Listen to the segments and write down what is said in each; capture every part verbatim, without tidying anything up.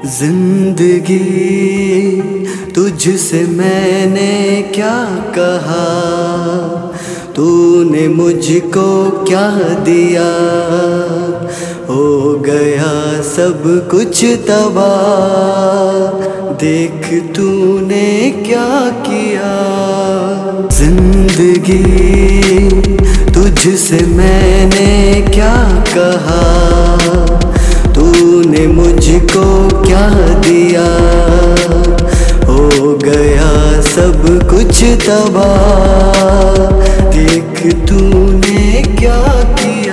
जिंदगी तुझसे मैंने क्या कहा, तूने मुझको क्या दिया। हो गया सब कुछ तबाह, देख तूने क्या किया। जिंदगी तुझसे मैंने क्या कहा, तूने मुझको क्या दिया। हो गया सब कुछ तबाह, देख तूने क्या किया।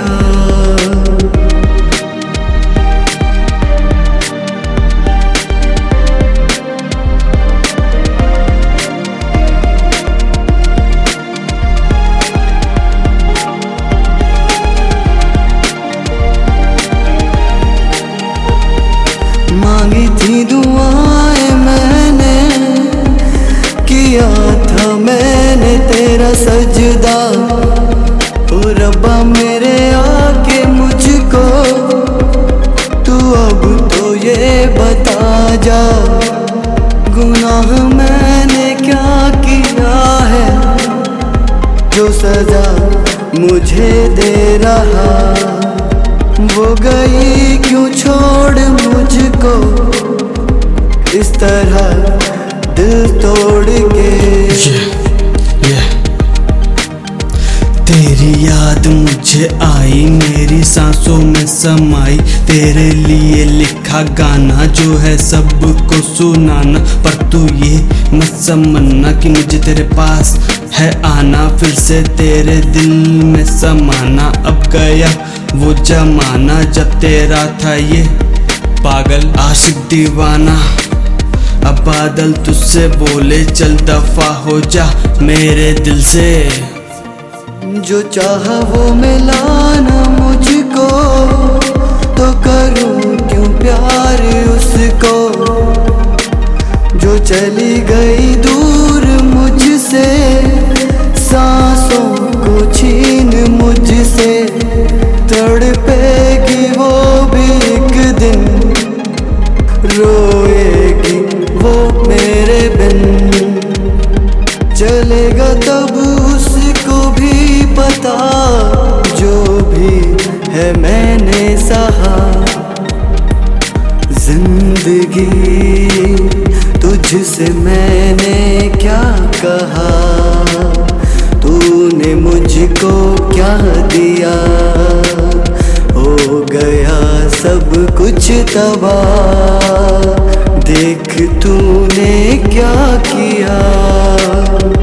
मांगी थी दुआएं मैंने, किया था मैंने तेरा सजदा। ओ रब्बा मेरे आके मुझको तू अब तो ये बता जा, गुनाह मैंने क्या किया है जो सजा मुझे दे रहा। वो गई क्यों छोड़ मुझको इस तरह दिल तोड़ के। yeah, yeah. तेरी याद मुझे आई, मेरी सांसों में समाई। तेरे लिए लिखा गाना जो है सबको सुनाना। पर तू ये मत समझना कि मुझे तेरे पास है आना, फिर से तेरे दिल में समाना। अब गया वो जमाना जब तेरा था ये पागल आशिक दीवाना। अब बादल तुझसे बोले चल दफा हो जा मेरे दिल से। जो चाहा वो मिला ना मुझको, तो करूं क्यों प्यार उसको। जो चली गई दूर मुझसे, सांसों को छीन मुझसे। तड़पेगी वो भी एक दिन, रोएगी वो मेरे बिन। चलेगा तब उसको भी पता, जो भी है मैंने सहा। जिंदगी तुझसे मैंने क्या कहा, तूने मुझको क्या दिया। हो गया सब कुछ तबाह, देख तूने क्या किया।